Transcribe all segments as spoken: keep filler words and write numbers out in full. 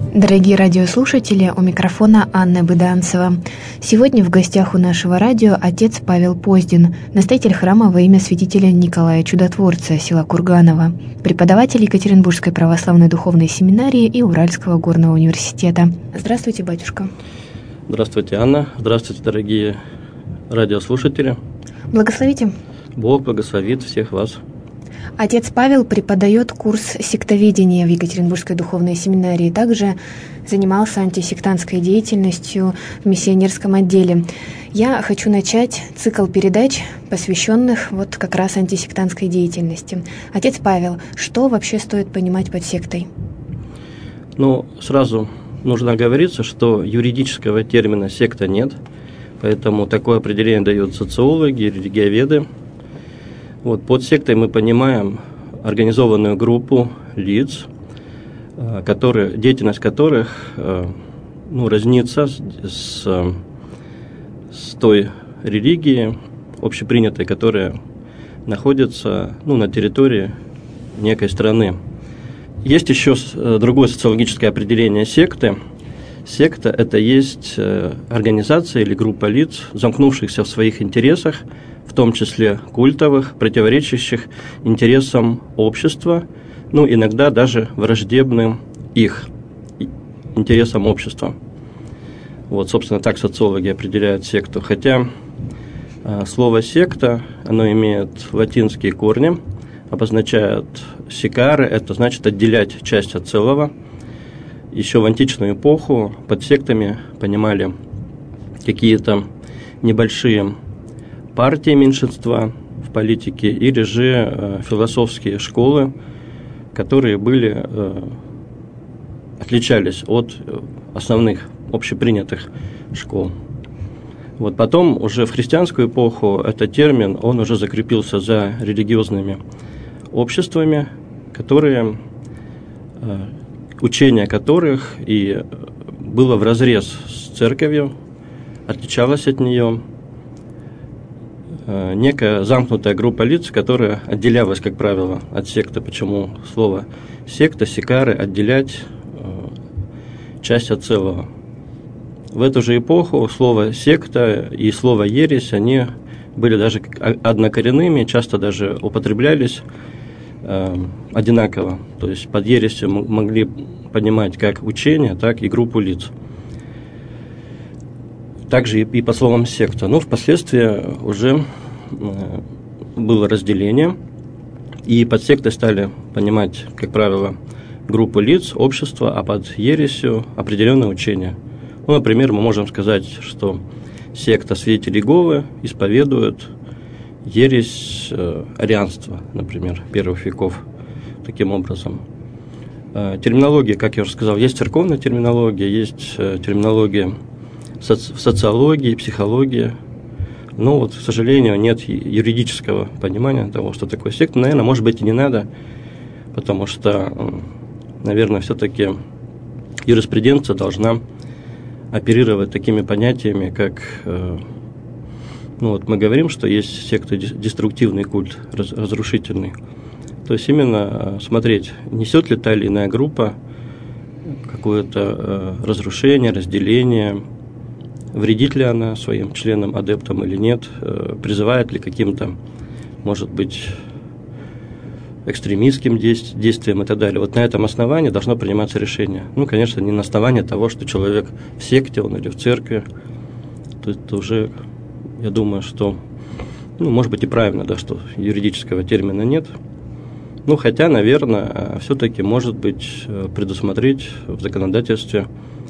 Дорогие радиослушатели, у микрофона Анна Быданцева. Сегодня в гостях у нашего радио отец Павел Поздин, настоятель храма во имя святителя Николая Чудотворца, села Курганово, преподаватель Екатеринбургской православной духовной семинарии и Уральского горного университета. Здравствуйте, батюшка. Здравствуйте, Анна. Здравствуйте, дорогие радиослушатели. Благословите. Бог благословит всех вас. Отец Павел преподает курс сектоведения в Екатеринбургской духовной семинарии. Также занимался антисектантской деятельностью в миссионерском отделе. Я хочу начать цикл передач, посвященных вот как раз антисектантской деятельности. Отец Павел, что вообще стоит понимать под сектой? Ну, сразу нужно оговориться, что юридического термина «секта» нет, поэтому такое определение дают социологи, религиоведы. Вот, под сектой мы понимаем организованную группу лиц, которые, деятельность которых ну, разнится с, с, с той религией общепринятой, которая находится ну, на территории некой страны. Есть еще другое социологическое определение секты. Секта – это есть организация или группа лиц, замкнувшихся в своих интересах, в том числе культовых, противоречащих интересам общества, ну, иногда даже враждебным их интересам общества. Вот, собственно, так социологи определяют секту. Хотя э, слово «секта», оно имеет латинские корни, обозначает «секаре», это значит отделять часть от целого. Еще в античную эпоху под сектами понимали какие-то небольшие партии меньшинства в политике или же э, философские школы, которые были, э, отличались от основных общепринятых школ. Вот потом уже в христианскую эпоху этот термин, он уже закрепился за религиозными обществами, которые, э, учение которых и было вразрез с церковью, отличалось от нее. Некая замкнутая группа лиц, которая отделялась, как правило, от секты. Почему слово «секта», «секаре» – отделять часть от целого. В эту же эпоху слово «секта» и слово «ересь», они были даже однокоренными, часто даже употреблялись одинаково. То есть под ересью могли понимать как учение, так и группу лиц. Также и по словам «секта». Но впоследствии уже было разделение, и под сектой стали понимать, как правило, группу лиц, общество, а под ересью определенное учение. Ну, например, мы можем сказать, что секта святителей Иеговы исповедует ересь э, арианства, например, первых веков, таким образом. Э, терминология, как я уже сказал, есть церковная терминология, есть э, терминология соци- в социологии, психологии. Но вот, к сожалению, нет юридического понимания того, что такое секта. Наверное, может быть, и не надо, потому что, наверное, все-таки юриспруденция должна оперировать такими понятиями, как, ну вот мы говорим, что есть секта деструктивный культ, разрушительный. То есть именно смотреть, несет ли та или иная группа какое-то разрушение, разделение, вредит ли она своим членам, адептам или нет, призывает ли к каким-то, может быть, экстремистским действиям и так далее. Вот на этом основании должно приниматься решение. Ну, конечно, не на основании того, что человек в секте, он или в церкви. То это уже, я думаю, что, ну, может быть и правильно, да, что юридического термина нет. Ну, хотя, наверное, все-таки, может быть, предусмотреть в законодательстве,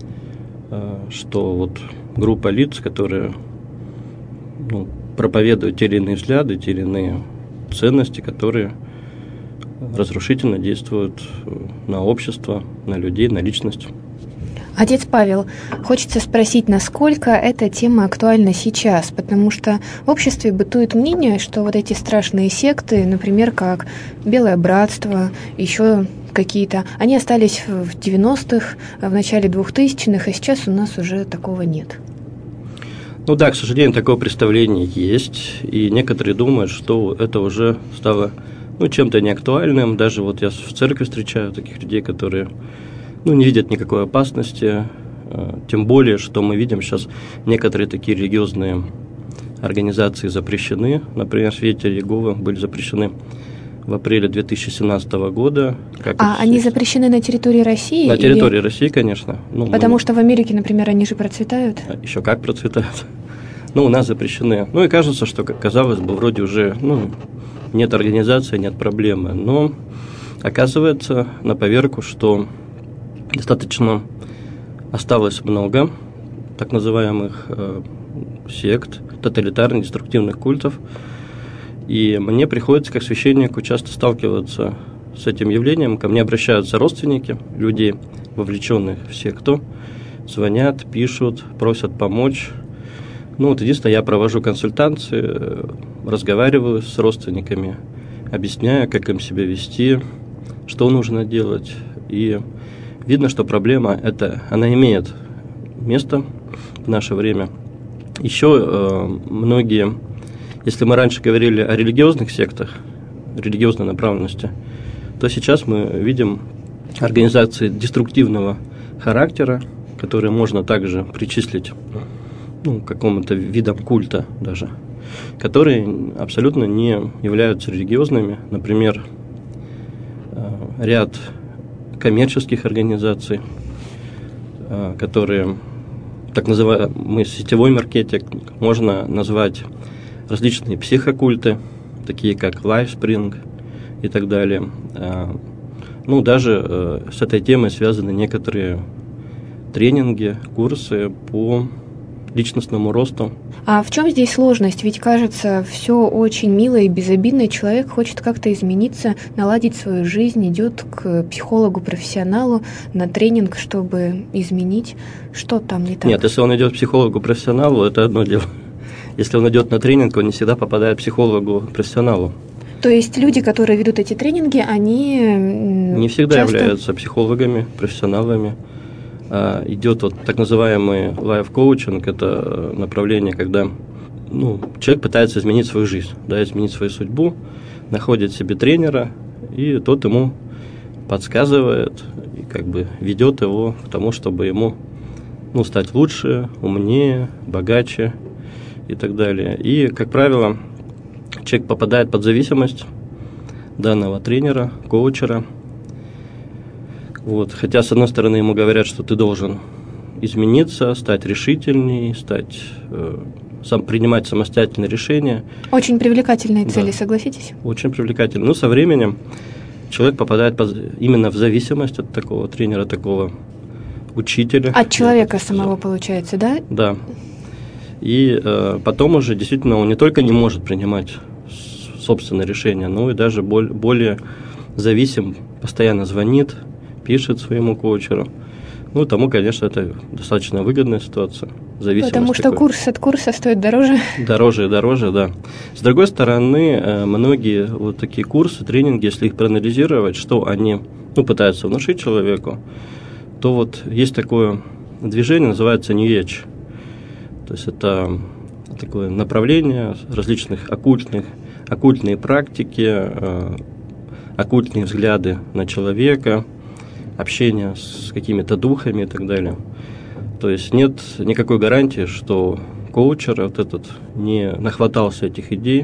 что вот группа лиц, которые ну, проповедуют те или иные взгляды, те или иные ценности, которые разрушительно действуют на общество, на людей, на личность. Отец Павел, хочется спросить, насколько эта тема актуальна сейчас, потому что в обществе бытует мнение, что вот эти страшные секты, например, как Белое Братство, еще какие-то, они остались в девяностых, в начале двухтысячных, а сейчас у нас уже такого нет. Ну да, к сожалению, такое представление есть, и некоторые думают, что это уже стало ну, чем-то неактуальным. Даже вот я в церкви встречаю таких людей, которые ну, не видят никакой опасности, тем более, что мы видим сейчас некоторые такие религиозные организации запрещены. Например, Свидетели Иеговы были запрещены в апреле две тысячи семнадцатого года. Как а они здесь? Запрещены на территории России? На территории или... России, конечно. Ну, Потому мы... что в Америке, например, они же процветают? Еще как процветают. Ну, у нас запрещены. Ну, и кажется, что, казалось бы, вроде уже ну, нет организации, нет проблемы. Но оказывается на поверку, что достаточно осталось много так называемых э, сект, тоталитарных, деструктивных культов. И мне приходится, как священнику, часто сталкиваться с этим явлением. Ко мне обращаются родственники, людей, вовлеченных в секту, звонят, пишут, просят помочь. Ну, вот единственное, я провожу консультации, разговариваю с родственниками, объясняю, как им себя вести, что нужно делать. И видно, что проблема эта, она имеет место в наше время. Еще э, многие, если мы раньше говорили о религиозных сектах, религиозной направленности, то сейчас мы видим организации деструктивного характера, которые можно также причислить ну, к какому-то видам культа даже, которые абсолютно не являются религиозными. Например, э, ряд коммерческих организаций, которые, так называемый сетевой маркетинг, можно назвать различные психокульты, такие как LifeSpring и так далее. Ну, даже с этой темой связаны некоторые тренинги, курсы по личностному росту. А в чем здесь сложность? Ведь кажется, все очень мило и безобидно, и человек хочет как-то измениться, наладить свою жизнь, идет к психологу-профессионалу на тренинг, чтобы изменить. Что там не так? Нет, если он идет к психологу-профессионалу, это одно дело. Если он идет на тренинг, он не всегда попадает к психологу-профессионалу. То есть люди, которые ведут эти тренинги, они не всегда часто... являются психологами, профессионалами. Идет вот так называемый лайф-коучинг, это направление, когда ну, человек пытается изменить свою жизнь, да, изменить свою судьбу, находит себе тренера, и тот ему подсказывает и как бы ведет его к тому, чтобы ему ну, стать лучше, умнее, богаче и так далее. И, как правило, человек попадает под зависимость данного тренера, коучера. Вот. Хотя, с одной стороны, ему говорят, что ты должен измениться, стать решительней, стать, э, сам, принимать самостоятельные решения. Очень привлекательные цели, да. Согласитесь? Очень привлекательные. Но со временем человек попадает под, именно в зависимость от такого тренера, такого учителя. От человека самого, получается, да? Да. И э, потом уже действительно он не только не может принимать собственные решения, но и даже боль, более зависим, постоянно звонит, пишет своему коучеру. Ну, тому, конечно, это достаточно выгодная ситуация. Потому что такой. Курс от курса стоит дороже. Дороже и дороже, да. С другой стороны, многие вот такие курсы, тренинги, если их проанализировать, что они ну, пытаются внушить человеку, то вот есть такое движение, называется New Age. То есть это такое направление различных оккультных, оккультные практики, оккультные взгляды на человека, общение с какими-то духами и так далее. То есть нет никакой гарантии, что коучер вот этот не нахватался этих идей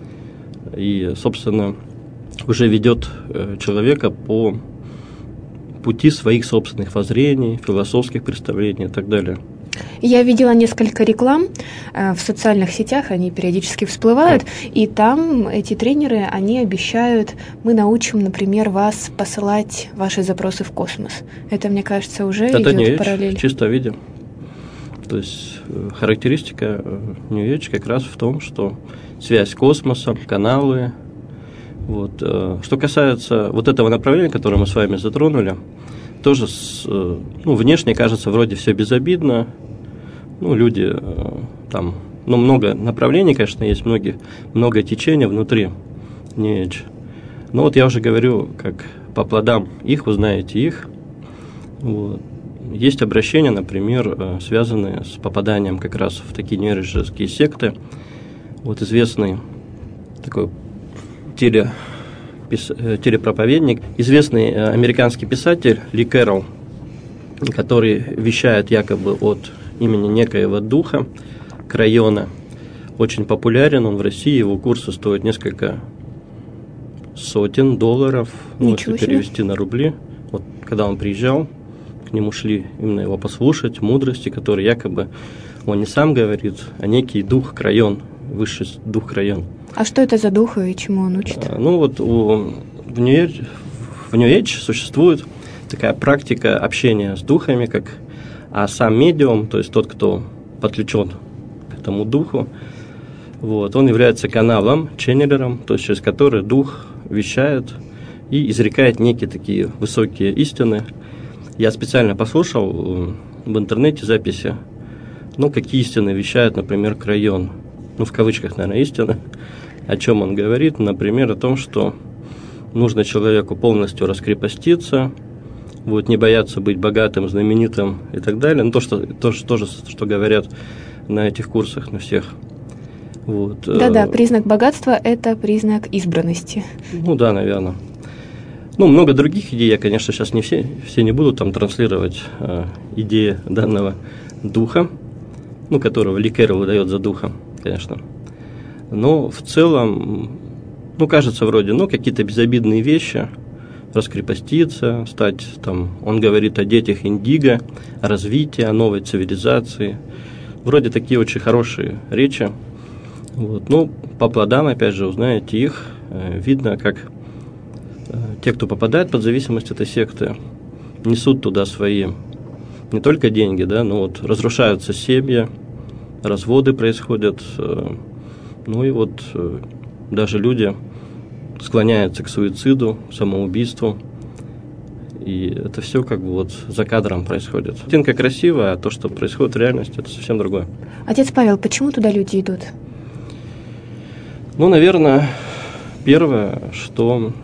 и, собственно, уже ведет человека по пути своих собственных воззрений, философских представлений и так далее. Я видела несколько реклам э, в социальных сетях, они периодически всплывают, и там эти тренеры, они обещают, мы научим, например, вас посылать ваши запросы в космос. Это, мне кажется, уже Это идет New Age, параллель. В чистом виде. То есть характеристика New Age как раз в том, что связь с космосом, каналы. Вот. Что касается вот этого направления, которое мы с вами затронули, тоже с, ну, внешне кажется вроде все безобидно. Ну, люди там, ну, много направлений, конечно, есть, многие, много течения внутри New Age. Но вот я уже говорю, как по плодам их, вы знаете их. Вот. Есть обращения, например, связанные с попаданием как раз в такие нейрожеские секты. Вот известный такой теле, пис, телепроповедник, известный американский писатель Ли Кэрролл, который вещает якобы от имени некоего духа Крайона. Очень популярен он в России, его курсы стоят несколько сотен долларов, ну, если перевести на рубли. Вот когда он приезжал, к нему шли именно его послушать, мудрости, которые якобы он не сам говорит, а некий дух Крайон, высший дух Крайон. А что это за дух и чему он учит? А, ну вот у, в Нью-Эйдж, в Нью-Эйдж существует такая практика общения с духами, как, а сам медиум, то есть тот, кто подключен к этому духу, вот, он является каналом, ченнелером, то есть через который дух вещает и изрекает некие такие высокие истины. Я специально послушал в интернете записи, ну, какие истины вещает, например, Крайон, ну, в кавычках, наверное, истины, о чем он говорит, например, о том, что нужно человеку полностью раскрепоститься, вот, не бояться быть богатым, знаменитым и так далее, ну, то, что, то, что, то, что говорят на этих курсах, на всех. Вот. Да-да, признак богатства – это признак избранности. Ну да, наверное. Ну, много других идей, я, конечно, сейчас не все, все не буду там транслировать э, идеи данного духа, ну, которого Ликер выдает за духа, конечно. Но в целом, ну, кажется, вроде, ну, какие-то безобидные вещи, раскрепоститься, стать, там, он говорит о детях индиго, о развитии, о новой цивилизации. Вроде такие очень хорошие речи. Вот. Ну, по плодам, опять же, узнаете их, э, видно, как э, те, кто попадает под зависимость этой секты, несут туда свои не только деньги, да, но вот разрушаются семьи, разводы происходят, э, ну и вот э, даже люди склоняются к суициду, самоубийству, и это все как бы вот за кадром происходит. Картинка красивая, а то, что происходит в реальности, это совсем другое. Отец Павел, почему туда люди идут? Ну, наверное, первое, что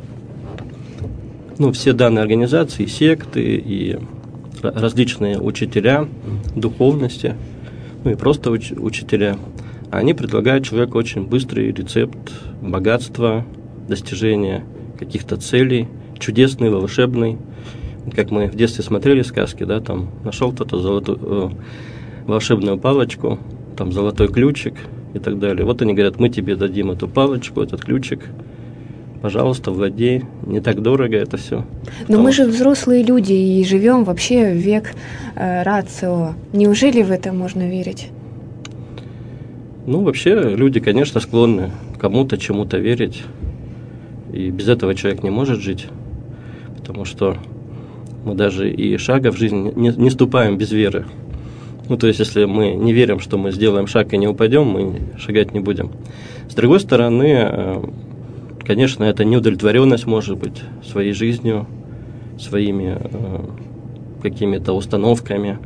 ну, все данные организации, секты и различные учителя духовности, ну и просто уч- учителя, они предлагают человеку очень быстрый рецепт богатства, достижения каких-то целей, чудесный, волшебный. Как мы в детстве смотрели сказки, да, там нашел кто-то золотую, э, волшебную палочку, там золотой ключик и так далее. Вот они говорят, мы тебе дадим эту палочку, этот ключик, пожалуйста, владей, не так дорого это все. Но Потому... мы же взрослые люди и живем вообще в век э, рацио. Неужели в это можно верить? Ну, вообще, люди, конечно, склонны кому-то, чему-то верить, и без этого человек не может жить, потому что мы даже и шага в жизни не, не ступаем без веры. Ну, то есть, если мы не верим, что мы сделаем шаг и не упадем, мы шагать не будем. С другой стороны, конечно, это неудовлетворенность может быть своей жизнью, своими какими-то установками,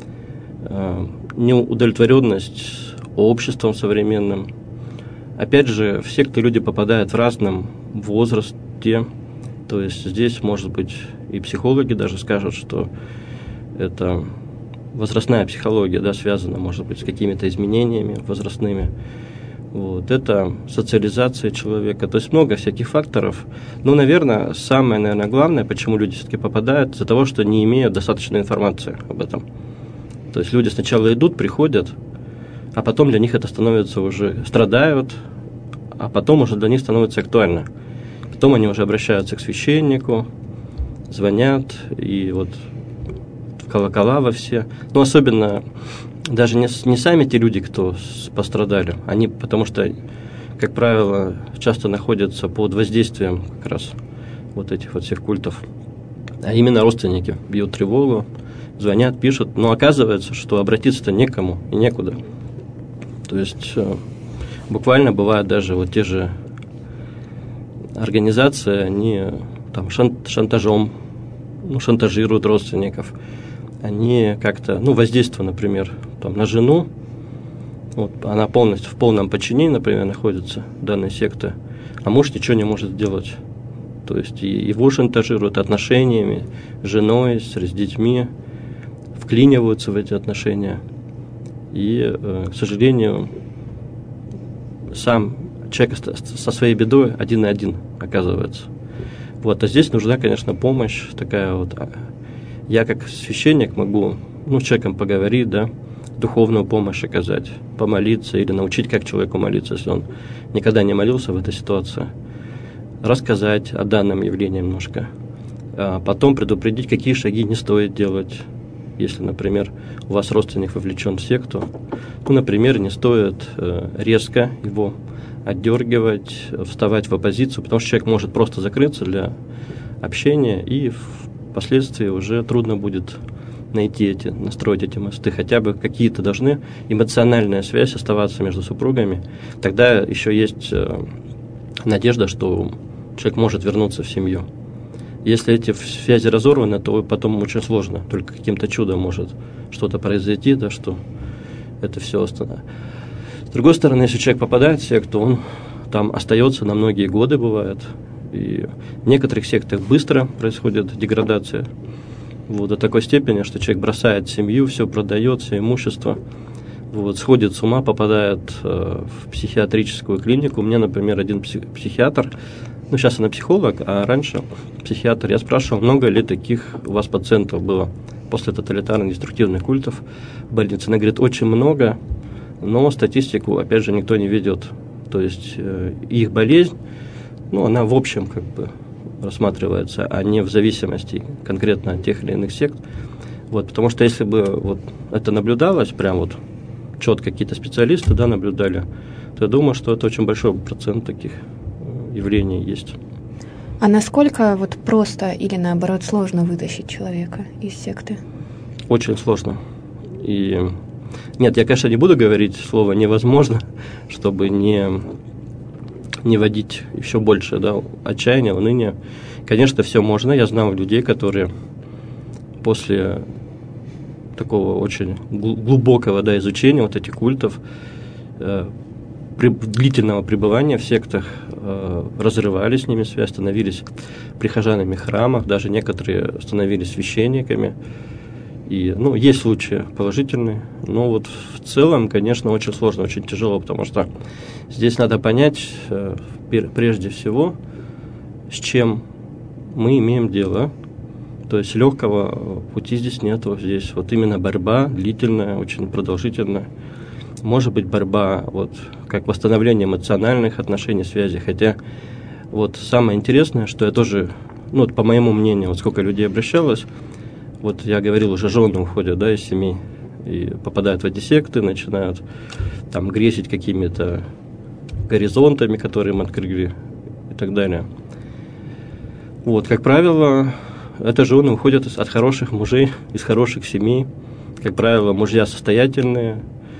неудовлетворенность обществом современным. Опять же, в секты люди попадают в разном возрасте, то есть здесь, может быть, и психологи даже скажут, что это возрастная психология, да, связана, может быть, с какими-то изменениями возрастными. Вот. Это социализация человека, то есть много всяких факторов. Но, наверное, самое, наверное, главное, почему люди все-таки попадают, из-за того, что не имеют достаточной информации об этом. То есть люди сначала идут, приходят, а потом для них это становится уже, страдают, а потом уже для них становится актуально. Потом они уже обращаются к священнику, звонят, и вот в колокола во все. Ну, особенно даже не, не сами те люди, кто пострадали, они, потому что, как правило, часто находятся под воздействием как раз вот этих вот всех культов. А именно родственники бьют тревогу, звонят, пишут, но оказывается, что обратиться-то некому и некуда. То есть буквально бывают даже вот те же организации, они там шантажом, ну, шантажируют родственников. Они как-то, ну, воздействуют, например, там, на жену, вот, она полностью в полном подчинении, например, находится, данной секты, а муж ничего не может сделать. То есть и его шантажируют отношениями с женой, с, с детьми, вклиниваются в эти отношения. И, к сожалению, сам человек со своей бедой один на один оказывается. Вот, а здесь нужна, конечно, помощь такая вот я как священник могу, ну, с человеком поговорить, да, духовную помощь оказать, помолиться или научить, как человеку молиться, если он никогда не молился в этой ситуации, рассказать о данном явлении немножко, а потом предупредить, какие шаги не стоит делать, если, например, у вас родственник вовлечен в секту. Ну, например, не стоит резко его отдергивать, вставать в оппозицию, потому что человек может просто закрыться для общения, и впоследствии уже трудно будет найти эти, настроить эти мосты. Хотя бы какие-то должны эмоциональная связь оставаться между супругами. Тогда еще есть надежда, что человек может вернуться в семью. Если эти связи разорваны, то потом очень сложно. Только каким-то чудом может что-то произойти, да, что это все остановится. С другой стороны, если человек попадает в секту, он там остается на многие годы, бывает. И в некоторых сектах быстро происходит деградация. Вот, до такой степени, что человек бросает семью, все продает, все имущество, вот, сходит с ума, попадает э, в психиатрическую клинику. У меня, например, один псих, психиатр, ну, сейчас она психолог, а раньше психиатр. Я спрашивал, много ли таких у вас пациентов было после тоталитарных деструктивных культов в больнице. Она говорит, очень много, но статистику, опять же, никто не ведет. То есть э, их болезнь, ну, она в общем как бы рассматривается, а не в зависимости конкретно от тех или иных сект. Вот, потому что если бы вот это наблюдалось, прям вот четко какие-то специалисты, да, наблюдали, то я думаю, что это очень большой процент таких явлений есть. А насколько вот просто или наоборот сложно вытащить человека из секты? Очень сложно. И нет, я, конечно, не буду говорить слово «невозможно», чтобы не, не вводить еще больше, да, отчаяния, уныния. Конечно, все можно. Я знал людей, которые после такого очень глубокого, да, изучения вот этих культов, э, при, длительного пребывания в сектах, э, разрывали с ними связь, становились прихожанами храмов, даже некоторые становились священниками. И, ну, есть случаи положительные, но вот в целом, конечно, очень сложно, очень тяжело, потому что здесь надо понять, э, прежде всего, с чем мы имеем дело. То есть легкого пути здесь нет, вот здесь вот именно борьба длительная, очень продолжительная. Может быть борьба, вот, как восстановление эмоциональных отношений, связи, хотя вот самое интересное, что я тоже, ну, вот по моему мнению, вот сколько людей обращалось, вот я говорил, уже жены уходят, да, из семей и попадают в эти секты, начинают там грезить какими-то горизонтами, которые им открыли и так далее. Вот, как правило, это жены уходят от хороших мужей, из хороших семей. Как правило, мужья состоятельные,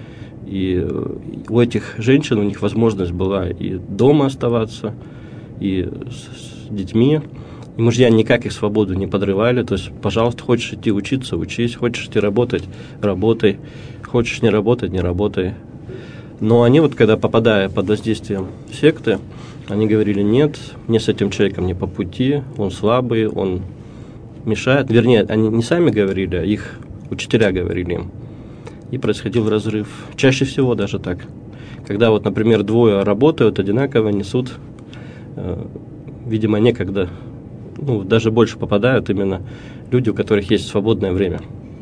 и у этих женщин у них возможность была и дома оставаться, и с, с детьми. И мужья никак их свободу не подрывали. То есть, пожалуйста, хочешь идти учиться, учись, хочешь идти работать, работай, хочешь не работать, не работай. Но они вот, когда попадая под воздействием секты, они говорили, нет, мне с этим человеком не по пути, он слабый, он мешает. Вернее, они не сами говорили, а их учителя говорили им. И происходил разрыв. Чаще всего даже так. Когда вот, например, двое работают одинаково, несут, э, видимо, некогда, ну, даже больше попадают именно люди, у которых есть свободное время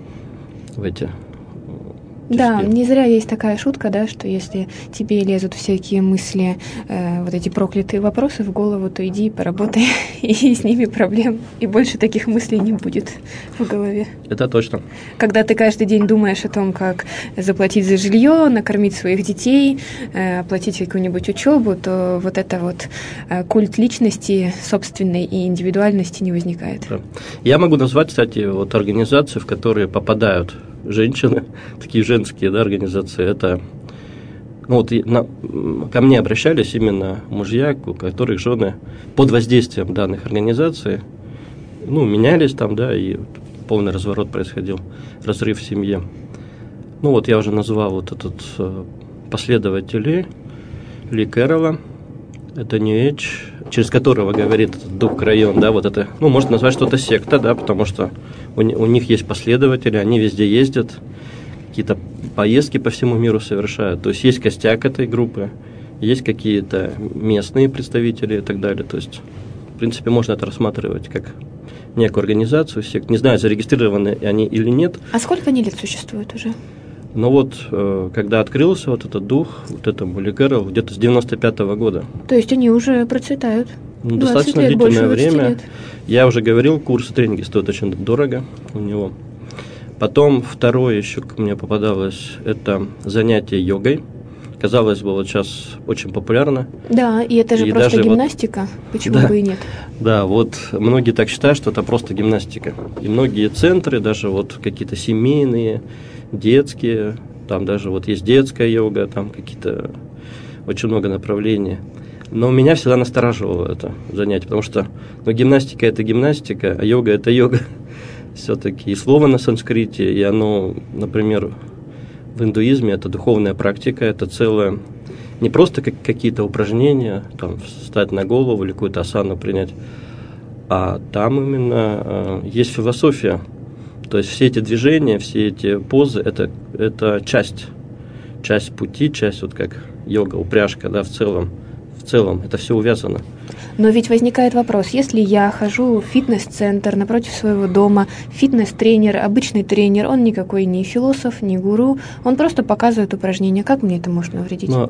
в эти... Да, не зря есть такая шутка, да, что если тебе лезут всякие мысли, э, вот эти проклятые вопросы в голову, то иди поработай, и с ними проблем, и больше таких мыслей не будет в голове. Это точно. Когда ты каждый день думаешь о том, как заплатить за жилье, накормить своих детей, э, оплатить какую-нибудь учебу, то вот это вот э, культ личности собственной и индивидуальности не возникает. Да. Я могу назвать, кстати, вот организации, в которые попадают женщины, такие женские, да, организации, это, ну, вот на, ко мне обращались именно мужья, у которых жены под воздействием данных организаций, ну, менялись там, да, и полный разворот происходил, разрыв в семье. Ну, вот я уже назвал вот этот последователь Ли Кэрролла, это New Age, через которого говорит дух район, да, вот это, ну, можно назвать что-то секта, да, потому что у, у них есть последователи, они везде ездят, какие-то поездки по всему миру совершают, то есть есть костяк этой группы, есть какие-то местные представители и так далее, то есть, в принципе, можно это рассматривать как некую организацию сект. Не знаю, зарегистрированы они или нет. А сколько они лет существуют уже? Но вот, когда открылся вот этот дух, вот этому Ликерл, где-то с девяносто пятого года. То есть они уже процветают? Ну, достаточно лет, длительное время. Лет. Я уже говорил, курсы тренинги стоят очень дорого у него. Потом второе еще ко мне попадалось, это занятие йогой. Казалось бы, вот сейчас очень популярно. Да, и это же и просто гимнастика, вот, почему да, бы и нет? Да, вот многие так считают, что это просто гимнастика. И многие центры, даже вот какие-то семейные, детские, там даже вот есть детская йога, там какие-то, очень много направлений. Но меня всегда настораживало это занятие, потому что ну, гимнастика – это гимнастика, а йога – это йога. Все-таки и слово на санскрите, и оно, например, в индуизме это духовная практика, это целое, не просто как какие-то упражнения, там, встать на голову или какую-то асану принять, а там именно э, есть философия. То есть все эти движения, все эти позы, это, это часть, часть пути, часть вот как йога, упряжка, да, в целом, в целом это все увязано. Но ведь возникает вопрос, если я хожу в фитнес-центр напротив своего дома, фитнес-тренер, обычный тренер, он никакой не философ, не гуру, он просто показывает упражнения, как мне это может навредить? Но,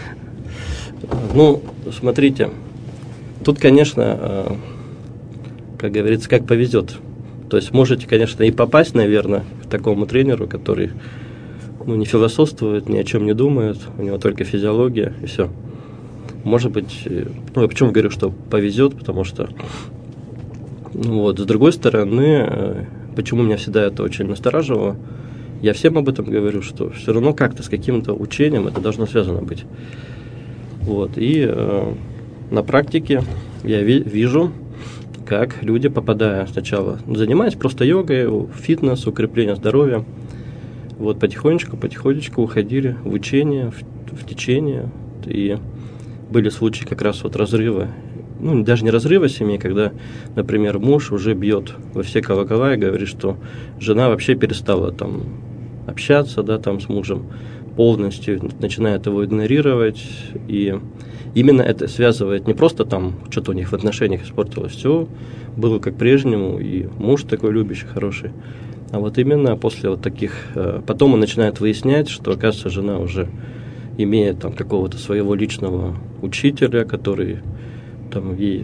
ну, смотрите, тут, конечно, как говорится, как повезет. То есть можете, конечно, и попасть, наверное, к такому тренеру, который ну, не философствует, ни о чем не думает, у него только физиология и все. Может быть, ну, я почему говорю, что повезет, потому что, ну, вот, с другой стороны, почему меня всегда это очень настораживало, я всем об этом говорю, что все равно как-то с каким-то учением это должно связано быть. Вот, и э, на практике я ви- вижу, как люди, попадая сначала, занимаясь просто йогой, фитнес, укрепление здоровья, вот потихонечку, потихонечку уходили в учение, в, в течение, и были случаи как раз вот разрыва, ну, даже не разрыва семьи, когда, например, муж уже бьет во все колокола и говорит, что жена вообще перестала там общаться, да, там с мужем полностью, начинает его игнорировать, и именно это связывает не просто там, что-то у них в отношениях испортилось, все было как прежнему, и муж такой любящий, хороший, а вот именно после вот таких, потом он начинает выяснять, что, оказывается, жена уже имеет там какого-то своего личного учителя, который там ей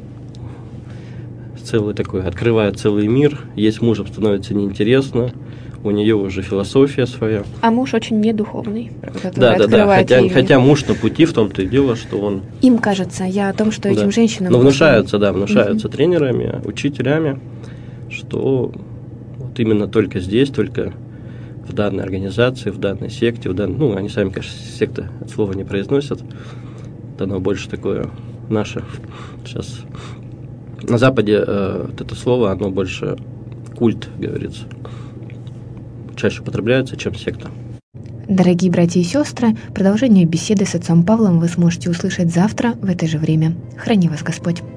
целый такой, открывает целый мир, ей с мужем становится неинтересно, у нее уже философия своя. А муж очень недуховный. Да, да, да, хотя, хотя муж на пути, в том-то и дело, что он... Им кажется, я о том, что этим да. женщинам... Но внушаются, да, внушаются mm-hmm. тренерами, учителями, что вот именно только здесь, только в данной организации, в данной секте, в дан... ну, они сами, конечно, секта от слова не произносят, это оно больше такое наше. Сейчас на Западе э, вот это слово, оно больше культ, говорится, чаще употребляется, чем секта. Дорогие братья и сестры, продолжение беседы с отцом Павлом вы сможете услышать завтра в это же время. Храни вас Господь!